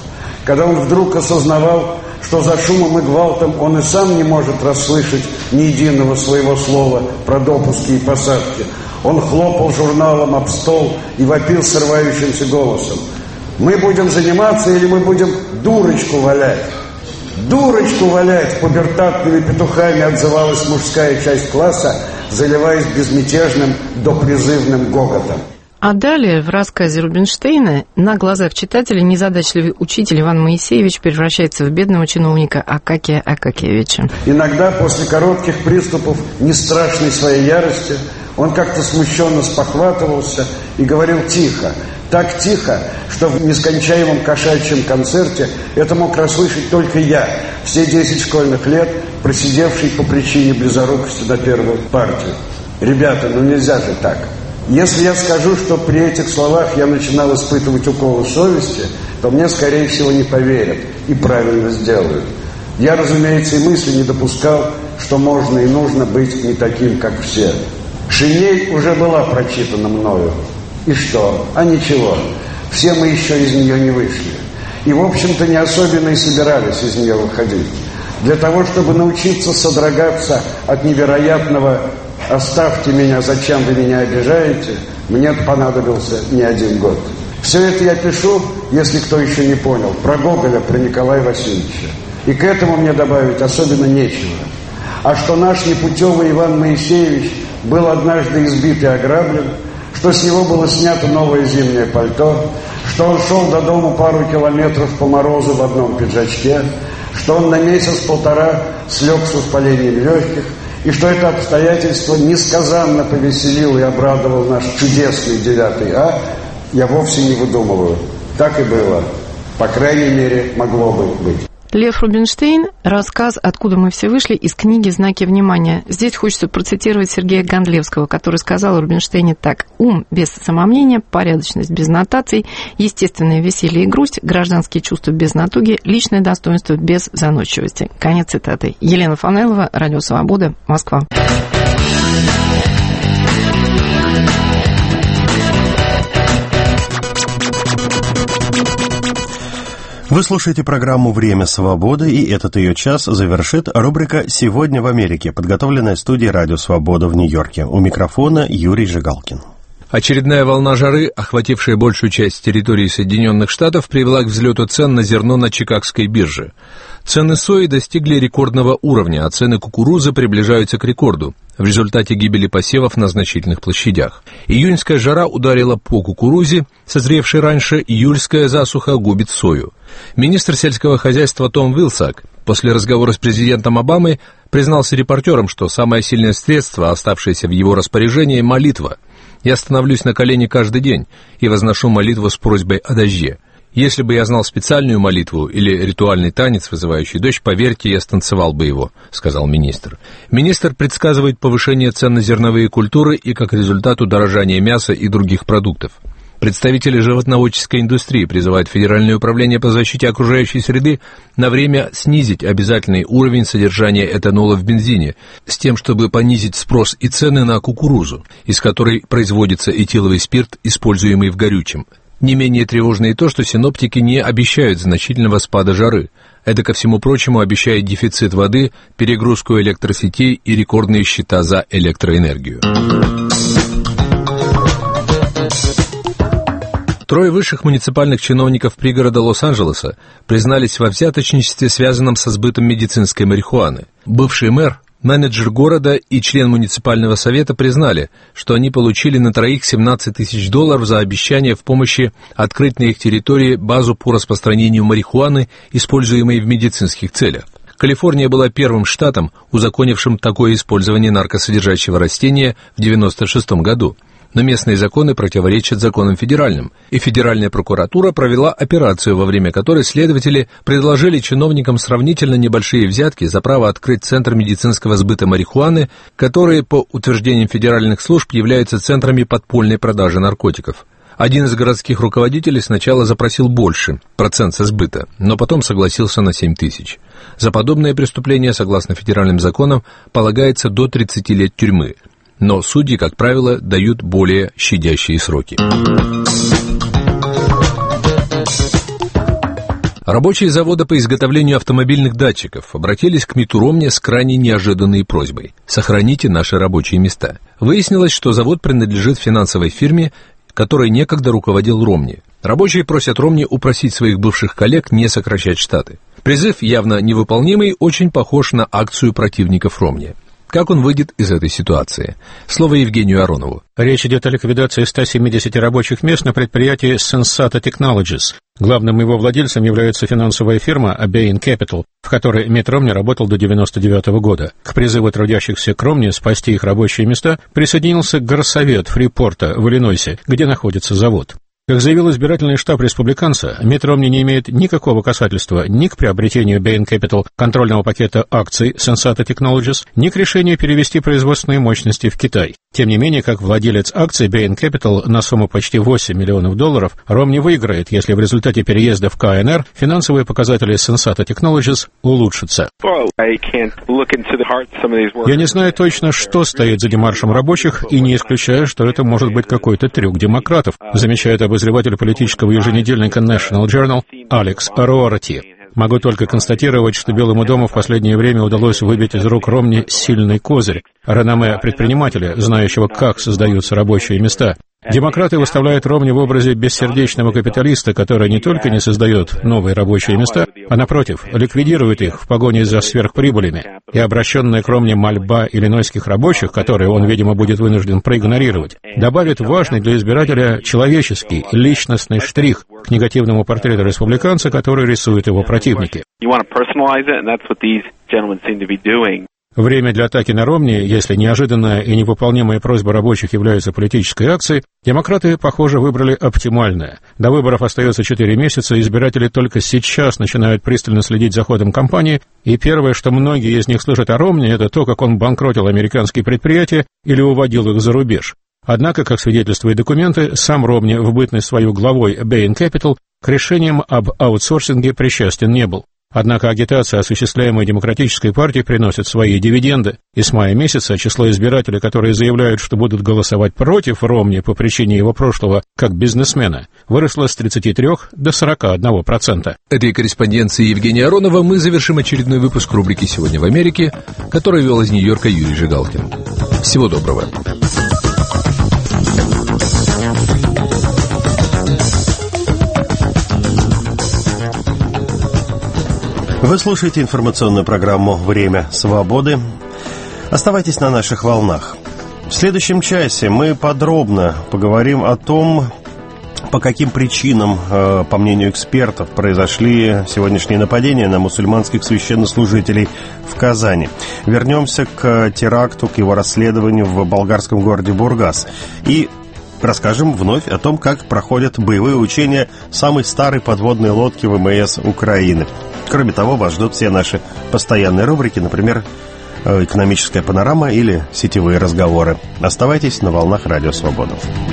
Speaker 25: когда он вдруг осознавал, что за шумом и гвалтом он и сам не может расслышать ни единого своего слова про допуски и посадки. Он хлопал журналом об стол и вопил срывающимся голосом: «Мы будем заниматься или мы будем дурочку валять?» «Дурочку валять!» — пубертатными петухами отзывалась мужская часть класса, заливаясь безмятежным допризывным гоготом.
Speaker 24: А далее в рассказе Рубинштейна на глазах читателя незадачливый учитель Иван Моисеевич превращается в бедного чиновника Акакия Акакевича.
Speaker 25: Иногда после коротких приступов нестрашной своей ярости он как-то смущенно спохватывался и говорил тихо. Так тихо, что в нескончаемом кошачьем концерте это мог расслышать только я, все 10 школьных лет, просидевший по причине близорукости на первую партию. Ребята, ну нельзя же так. Если я скажу, что при этих словах я начинал испытывать уколы совести, то мне, скорее всего, не поверят и правильно сделают. Я, разумеется, и мысли не допускал, что можно и нужно быть не таким, как все. Шинель уже была прочитана мною. И что? А ничего. Все мы еще из нее не вышли. И, в общем-то, не особенно и собирались из нее выходить. Для того, чтобы научиться содрогаться от невероятного «оставьте меня, зачем вы меня обижаете», мне понадобился не 1 год. Все это я пишу, если кто еще не понял, про Гоголя, про Николая Васильевича. И к этому мне добавить особенно нечего. А что наш непутевый Иван Моисеевич был однажды избит и ограблен, что с него было снято новое зимнее пальто, что он шел до дому пару километров по морозу в одном пиджачке, что он на месяц-полтора слег с воспалением легких, и что это обстоятельство несказанно повеселило и обрадовал наш чудесный 9 А, я вовсе не выдумываю. Так и было. По крайней мере, могло бы быть.
Speaker 24: Лев Рубинштейн, рассказ «Откуда мы все вышли» из книги «Знаки внимания». Здесь хочется процитировать Сергея Гондлевского, который сказал о Рубинштейне так: «Ум без самомнения, порядочность без нотаций, естественное веселье и грусть, гражданские чувства без натуги, личное достоинство без заносчивости». Конец цитаты. Елена Фанелова, Радио Свобода, Москва.
Speaker 1: Вы слушаете программу «Время свободы», и этот ее час завершит рубрика «Сегодня в Америке», подготовленная студией «Радио Свобода» в Нью-Йорке. У микрофона Юрий Жигалкин.
Speaker 19: Очередная волна жары, охватившая большую часть территории Соединенных Штатов, привела к взлету цен на зерно на Чикагской бирже. Цены сои достигли рекордного уровня, а цены кукурузы приближаются к рекорду в результате гибели посевов на значительных площадях. Июньская жара ударила по кукурузе, созревшей раньше, июльская засуха губит сою. Министр сельского хозяйства Том Вилсак после разговора с президентом Обамой признался репортерам, что самое сильное средство, оставшееся в его распоряжении, — молитва. «Я становлюсь на колени каждый день и возношу молитву с просьбой о дожде. Если бы я знал специальную молитву или ритуальный танец, вызывающий дождь, поверьте, я станцевал бы его», — сказал министр. Министр предсказывает повышение цен на зерновые культуры и, как результат, удорожание мяса и других продуктов. Представители животноводческой индустрии призывают Федеральное управление по защите окружающей среды на время снизить обязательный уровень содержания этанола в бензине, с тем, чтобы понизить спрос и цены на кукурузу, из которой производится этиловый спирт, используемый в горючем. Не менее тревожно и то, что синоптики не обещают значительного спада жары. Это, ко всему прочему, обещает дефицит воды, перегрузку электросетей и рекордные счета за электроэнергию. Трое высших муниципальных чиновников пригорода Лос-Анджелеса признались во взяточничестве, связанном со сбытом медицинской марихуаны. Бывший мэр, менеджер города и член муниципального совета признали, что они получили на троих $17 тысяч за обещание в помощи открыть на их территории базу по распространению марихуаны, используемой в медицинских целях. Калифорния была первым штатом, узаконившим такое использование наркосодержащего растения в 1996 году. Но местные законы противоречат законам федеральным, и Федеральная прокуратура провела операцию, во время которой следователи предложили чиновникам сравнительно небольшие взятки за право открыть центр медицинского сбыта марихуаны, которые, по утверждениям федеральных служб, являются центрами подпольной продажи наркотиков. Один из городских руководителей сначала запросил больше процент со сбыта, но потом согласился на 7 тысяч. За подобное преступление, согласно федеральным законам, полагается до 30 лет тюрьмы. Но судьи, как правило, дают более щадящие сроки. Рабочие завода по изготовлению автомобильных датчиков обратились к МИДу Ромни с крайне неожиданной просьбой: сохраните наши рабочие места. Выяснилось, что завод принадлежит финансовой фирме, которой некогда руководил Ромни. Рабочие просят Ромни упросить своих бывших коллег не сокращать штаты. Призыв, явно невыполнимый, очень похож на акцию противников Ромни. Как он выйдет из этой ситуации? Слово Евгению Аронову.
Speaker 4: Речь идет о ликвидации 170 рабочих мест на предприятии Sensata Technologies. Главным его владельцем является финансовая фирма Bain Capital, в которой МИД Ромни работал до 1999 года. К призыву трудящихся к Ромни спасти их рабочие места присоединился горсовет Фрипорта в Иллинойсе, где находится завод. Как заявил избирательный штаб республиканца, МИД Ромни не имеет никакого касательства ни к приобретению Bain Capital контрольного пакета акций Sensata Technologies, ни к решению перевести производственные мощности в Китай. Тем не менее, как владелец акций Bain Capital на сумму почти $8 миллионов, Ромни выиграет, если в результате переезда в КНР финансовые показатели Sensata Technologies улучшатся. Я не знаю точно, что стоит за демаршем рабочих, и не исключаю, что это может быть какой-то трюк демократов, замечает обозреватель политического еженедельника National Journal Алекс Руорти. Могу только констатировать, что Белому дому в последнее время удалось выбить из рук Ромни сильный козырь, реноме предпринимателя, знающего, как создаются рабочие места. Демократы выставляют Ромни в образе бессердечного капиталиста, который не только не создает новые рабочие места, а, напротив, ликвидирует их в погоне за сверхприбылями. И обращенная к Ромни мольба иллинойских рабочих, которые он, видимо, будет вынужден проигнорировать, добавит важный для избирателя человеческий, личностный штрих к негативному портрету республиканца, который рисуют его противники. Время для атаки на Ромни, если неожиданная и невыполнимая просьба рабочих является политической акцией, демократы, похоже, выбрали оптимальное. До выборов остается 4 месяца, избиратели только сейчас начинают пристально следить за ходом кампании, и первое, что многие из них слышат о Ромни, это то, как он банкротил американские предприятия или уводил их за рубеж. Однако, как свидетельствуют документы, сам Ромни в бытность свою главой Bain Capital к решениям об аутсорсинге причастен не был. Однако агитация, осуществляемая Демократической партией, приносит свои дивиденды, и с мая месяца число избирателей, которые заявляют, что будут голосовать против Ромни по причине его прошлого как бизнесмена, выросло с 33 до 41%.
Speaker 19: Этой корреспонденцией Евгения Аронова мы завершим очередной выпуск рубрики «Сегодня в Америке», который вел из Нью-Йорка Юрий Жигалкин. Всего доброго.
Speaker 1: Вы слушаете информационную программу «Время свободы». Оставайтесь на наших волнах. В следующем часе мы подробно поговорим о том, по каким причинам, по мнению экспертов, произошли сегодняшние нападения на мусульманских священнослужителей в Казани. Вернемся к теракту, к его расследованию в болгарском городе Бургас. И расскажем вновь о том, как проходят боевые учения самой старой подводной лодки ВМС Украины. Кроме того, вас ждут все наши постоянные рубрики, например, «Экономическая панорама» или «Сетевые разговоры». Оставайтесь на волнах Радио Свобода.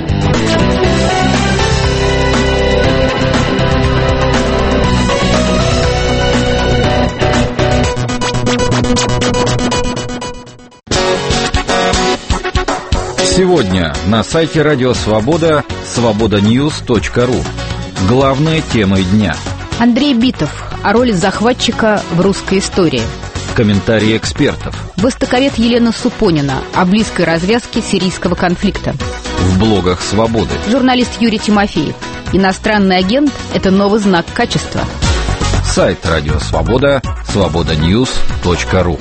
Speaker 5: Сегодня на сайте Радио Свобода свободаnews.ру. Главные темы дня.
Speaker 8: Андрей Битов о роли захватчика в русской истории.
Speaker 5: Комментарии экспертов.
Speaker 8: Востоковед Елена Супонина о близкой развязке сирийского конфликта.
Speaker 5: В блогах «Свободы».
Speaker 8: Журналист Юрий Тимофеев. Иностранный агент – это новый знак качества.
Speaker 5: Сайт Радио Свобода свободаnews.ру.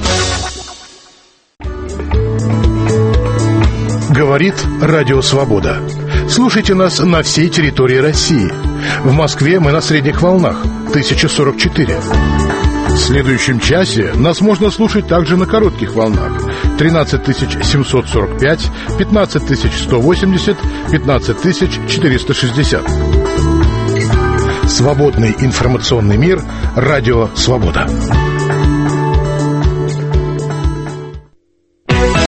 Speaker 6: Говорит Радио Свобода. Слушайте нас на всей территории России. В Москве мы на средних волнах 1044. В следующем часе нас можно слушать также на коротких волнах 13745, 15180, 15460. Свободный информационный мир. Радио Свобода.